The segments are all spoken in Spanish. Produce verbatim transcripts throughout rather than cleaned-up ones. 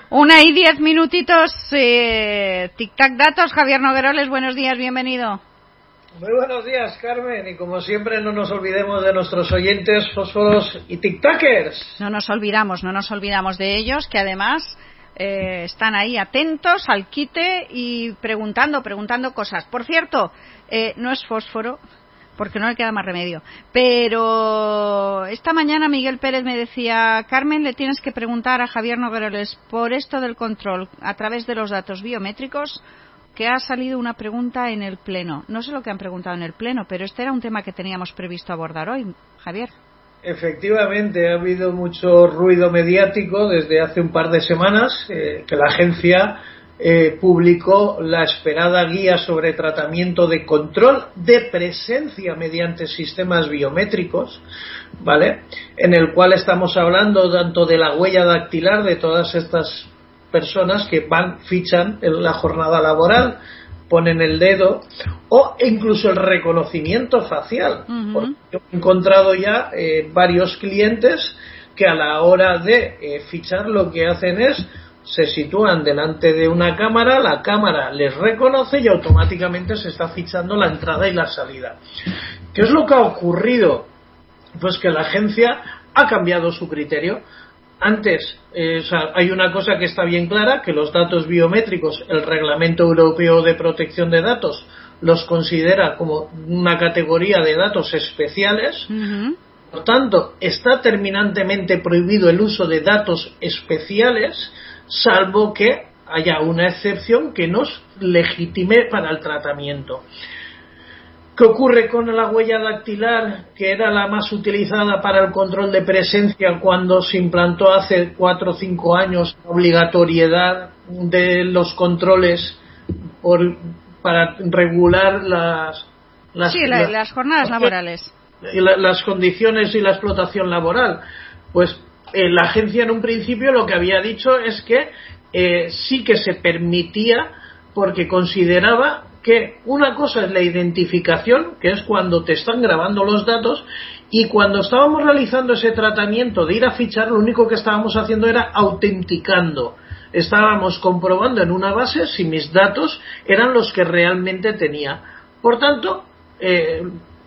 Una y diez minutitos, eh, tic-tac datos. Javier Nogueroles, buenos días, bienvenido. Muy buenos días, Carmen, y como siempre no nos olvidemos de nuestros oyentes fósforos y tic-tackers. No nos olvidamos, no nos olvidamos de ellos, que además eh, están ahí atentos al quite y preguntando, preguntando cosas. Por cierto, eh, no es fósforo, porque no le queda más remedio. Pero esta mañana Miguel Pérez me decía: Carmen, le tienes que preguntar a Javier Nogueroles por esto del control a través de los datos biométricos, que ha salido una pregunta en el Pleno. No sé lo que han preguntado en el Pleno, pero este era un tema que teníamos previsto abordar hoy, Javier. Efectivamente, ha habido mucho ruido mediático desde hace un par de semanas, eh, que la agencia Eh, publicó la esperada guía sobre tratamiento de control de presencia mediante sistemas biométricos, ¿vale? En el cual estamos hablando tanto de la huella dactilar de todas estas personas que van, fichan en la jornada laboral, ponen el dedo, o incluso el reconocimiento facial. Uh-huh. Porque yo he encontrado ya eh, varios clientes que a la hora de eh, fichar lo que hacen es se sitúan delante de una cámara, la cámara les reconoce y automáticamente se está fichando la entrada y la salida. ¿Qué es lo que ha ocurrido? Pues que la agencia ha cambiado su criterio. Antes, eh, o sea, hay una cosa que está bien clara, que los datos biométricos, el Reglamento Europeo de Protección de Datos los considera como una categoría de datos especiales. Uh-huh. Por tanto, está terminantemente prohibido el uso de datos especiales, salvo que haya una excepción que nos legitime para el tratamiento. ¿Qué ocurre con la huella dactilar, que era la más utilizada para el control de presencia cuando se implantó hace cuatro o cinco años la obligatoriedad de los controles por, para regular las, las, sí, la, las, las jornadas laborales? Y la, las condiciones y la explotación laboral? Pues Eh, la agencia en un principio lo que había dicho es que eh, sí que se permitía, porque consideraba que una cosa es la identificación, que es cuando te están grabando los datos, y cuando estábamos realizando ese tratamiento de ir a fichar, lo único que estábamos haciendo era autenticando. Estábamos comprobando en una base si mis datos eran los que realmente tenía. Por tanto, eh,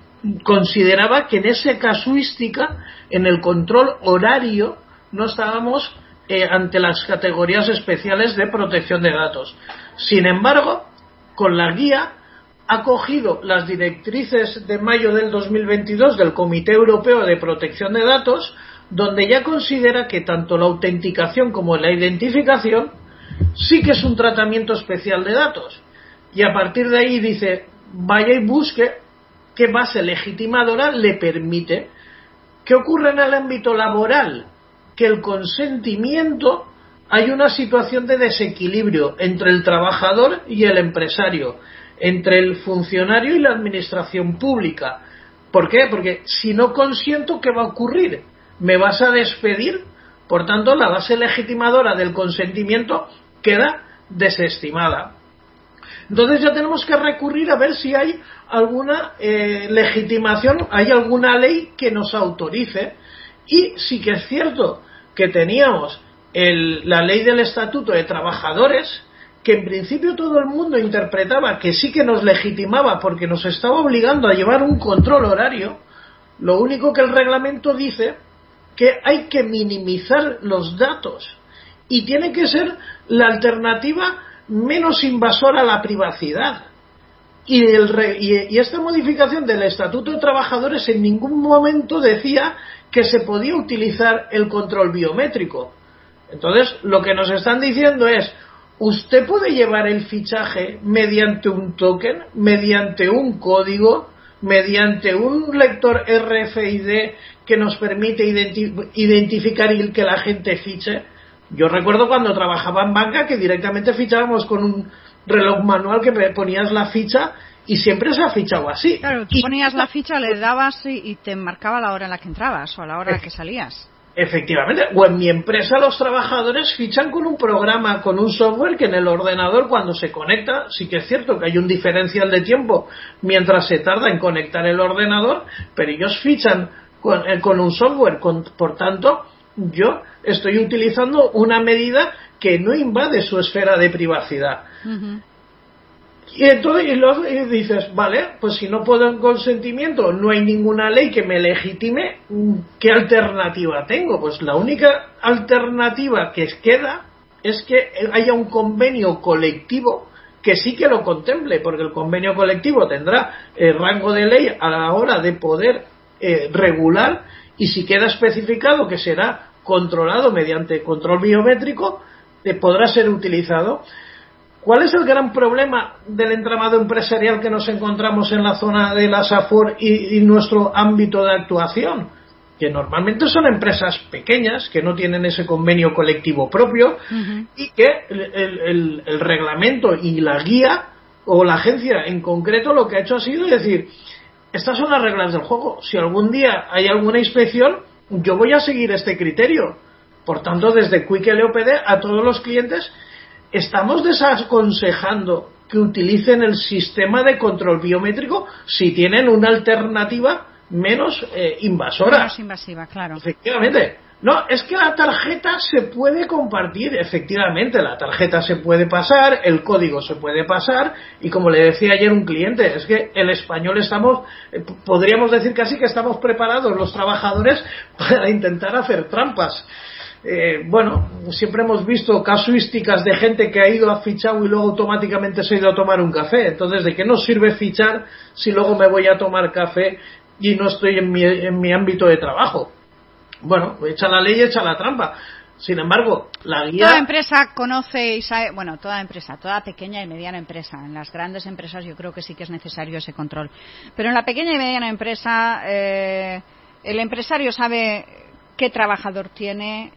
consideraba que en esa casuística, en el control horario, no estábamos eh, ante las categorías especiales de protección de datos. Sin embargo, con la guía ha cogido las directrices de mayo del dos mil veintidós del Comité Europeo de Protección de Datos, donde ya considera que tanto la autenticación como la identificación sí que es un tratamiento especial de datos. Y a partir de ahí dice, vaya y busque qué base legitimadora le permite. ¿Qué ocurre en el ámbito laboral? Que el consentimiento, hay una situación de desequilibrio entre el trabajador y el empresario, entre el funcionario y la administración pública. ¿Por qué? Porque si no consiento, ¿qué va a ocurrir? ¿Me vas a despedir? Por tanto, la base legitimadora del consentimiento queda desestimada. Entonces ya tenemos que recurrir a ver si hay alguna eh, legitimación, hay alguna ley que nos autorice. Y sí que es cierto que teníamos el, la ley del Estatuto de Trabajadores, que en principio todo el mundo interpretaba que sí que nos legitimaba porque nos estaba obligando a llevar un control horario. Lo único que el reglamento dice que hay que minimizar los datos y tiene que ser la alternativa menos invasora a la privacidad. Y, el re, y, y esta modificación del Estatuto de Trabajadores en ningún momento decía que se podía utilizar el control biométrico. Entonces, lo que nos están diciendo es, usted puede llevar el fichaje mediante un token, mediante un código, mediante un lector R F I D que nos permite identi- identificar y que la gente fiche. Yo recuerdo cuando trabajaba en banca que directamente fichábamos con un reloj manual que ponías la ficha y siempre se ha fichado así. Claro, tú ponías la ficha, le dabas y, y te marcaba la hora en la que entrabas o a la hora en la que salías. Efectivamente, o en mi empresa los trabajadores fichan con un programa, con un software que en el ordenador cuando se conecta, sí que es cierto que hay un diferencial de tiempo mientras se tarda en conectar el ordenador, pero ellos fichan con, eh, con un software, con, por tanto yo estoy utilizando una medida que no invade su esfera de privacidad. Uh-huh. Y entonces y luego y dices, vale, pues si no puedo en consentimiento, no hay ninguna ley que me legitime, ¿qué alternativa tengo? Pues la única alternativa que queda es que haya un convenio colectivo que sí que lo contemple, porque el convenio colectivo tendrá el rango de ley a la hora de poder eh, regular, y si queda especificado que será controlado mediante control biométrico, eh, podrá ser utilizado. ¿Cuál es el gran problema del entramado empresarial que nos encontramos en la zona de la SAFOR y, y nuestro ámbito de actuación? Que normalmente son empresas pequeñas que no tienen ese convenio colectivo propio, uh-huh. y que el, el, el, el reglamento y la guía o la agencia en concreto lo que ha hecho ha sido decir, estas son las reglas del juego, si algún día hay alguna inspección yo voy a seguir este criterio. Por tanto, desde Quick L O P D a todos los clientes estamos desaconsejando que utilicen el sistema de control biométrico si tienen una alternativa menos eh, invasora. Menos invasiva, claro. Efectivamente. No, es que la tarjeta se puede compartir. Efectivamente, la tarjeta se puede pasar, el código se puede pasar, y como le decía ayer un cliente, es que el español estamos, eh, podríamos decir casi que estamos preparados los trabajadores para intentar hacer trampas. Eh, bueno, siempre hemos visto casuísticas de gente que ha ido a fichar y luego automáticamente se ha ido a tomar un café. Entonces, ¿de qué nos sirve fichar si luego me voy a tomar café y no estoy en mi, en mi ámbito de trabajo? Bueno, echa la ley, echa la trampa. Sin embargo, la guía... Toda empresa conoce y sabe... Bueno, toda empresa, toda pequeña y mediana empresa. En las grandes empresas yo creo que sí que es necesario ese control. Pero en la pequeña y mediana empresa, eh, el empresario sabe qué trabajador tiene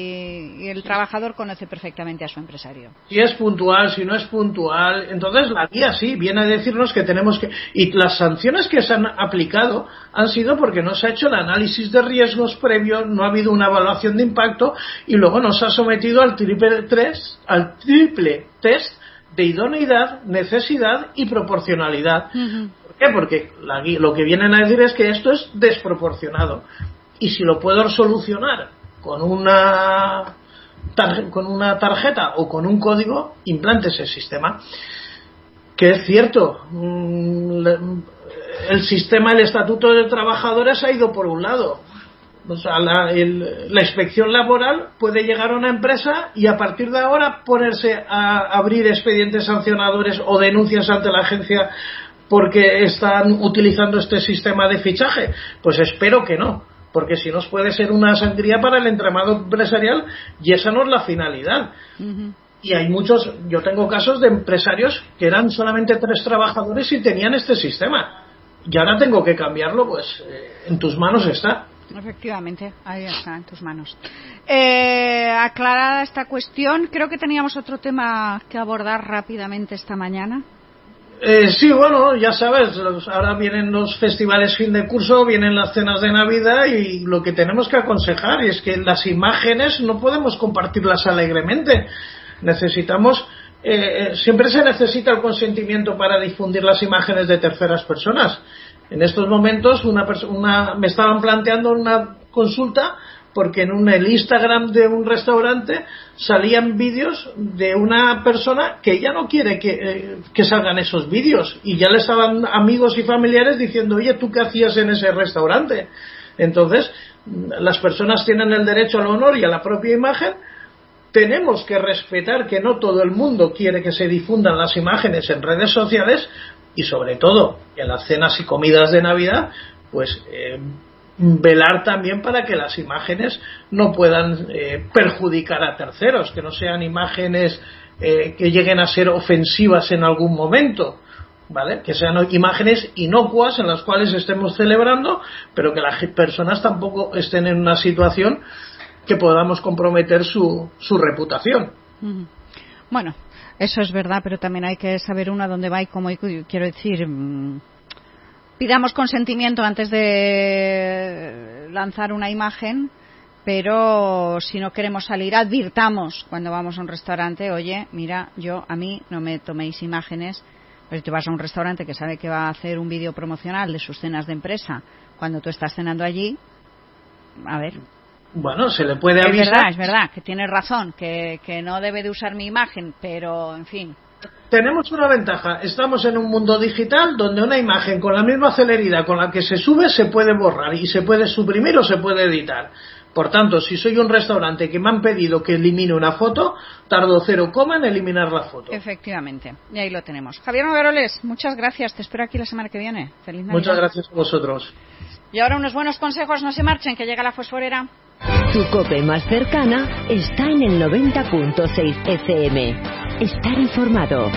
y, y el trabajador conoce perfectamente a su empresario. Si es puntual, si no es puntual, entonces la guía sí viene a decirnos que tenemos que... Y las sanciones que se han aplicado han sido porque no se ha hecho el análisis de riesgos previo, no ha habido una evaluación de impacto y luego nos ha sometido al triple tres, al triple test de idoneidad, necesidad y proporcionalidad. Uh-huh. ¿Por qué? Porque la, lo que vienen a decir es que esto es desproporcionado. Y si lo puedo solucionar con una tarjeta, con una tarjeta o con un código, implante ese sistema. Que es cierto, el sistema, el estatuto de trabajadores ha ido por un lado. O sea, la, el, la inspección laboral puede llegar a una empresa y a partir de ahora ponerse a abrir expedientes sancionadores o denuncias ante la agencia porque están utilizando este sistema de fichaje. Pues espero que no. Porque si no puede ser una sangría para el entramado empresarial y esa no es la finalidad. Uh-huh. Y hay muchos, yo tengo casos de empresarios que eran solamente tres trabajadores y tenían este sistema. Y ahora tengo que cambiarlo, pues eh, en tus manos está. Efectivamente, ahí está, en tus manos. Eh, aclarada esta cuestión, creo que teníamos otro tema que abordar rápidamente esta mañana. Eh, sí, bueno, ya sabes, los, ahora vienen los festivales fin de curso, vienen las cenas de Navidad y lo que tenemos que aconsejar es que las imágenes no podemos compartirlas alegremente. Necesitamos, eh, siempre se necesita el consentimiento para difundir las imágenes de terceras personas. En estos momentos una, una me estaban planteando una consulta porque en un, el Instagram de un restaurante salían vídeos de una persona que ya no quiere que, eh, que salgan esos vídeos y ya le estaban amigos y familiares diciendo, oye, ¿tú qué hacías en ese restaurante? Entonces, las personas tienen el derecho al honor y a la propia imagen. Tenemos que respetar que no todo el mundo quiere que se difundan las imágenes en redes sociales y sobre todo en las cenas y comidas de Navidad, pues eh, velar también para que las imágenes no puedan eh, perjudicar a terceros, que no sean imágenes eh, que lleguen a ser ofensivas en algún momento, ¿vale? Que sean imágenes inocuas en las cuales estemos celebrando, pero que las personas tampoco estén en una situación que podamos comprometer su, su reputación. Bueno, eso es verdad, pero también hay que saber uno a dónde va y cómo, quiero decir, pidamos consentimiento antes de lanzar una imagen, pero si no queremos salir, advirtamos cuando vamos a un restaurante, oye, mira, yo, a mí no me toméis imágenes, pero si tú vas a un restaurante que sabe que va a hacer un vídeo promocional de sus cenas de empresa, cuando tú estás cenando allí, a ver, bueno, se le puede es avisar. Es verdad, es verdad, que tiene razón, que, que no debe de usar mi imagen, pero en fin. Tenemos una ventaja, estamos en un mundo digital donde una imagen con la misma celeridad con la que se sube se puede borrar y se puede suprimir o se puede editar. Por tanto, si soy un restaurante que me han pedido que elimine una foto, tardo cero coma en eliminar la foto. Efectivamente, y ahí lo tenemos. Javier Nogueroles, muchas gracias, te espero aquí la semana que viene. Feliz Navidad. Muchas gracias a vosotros. Y ahora unos buenos consejos, no se marchen, que llega la fosforera. Tu COPE más cercana está en el noventa punto seis F M. Estar informado.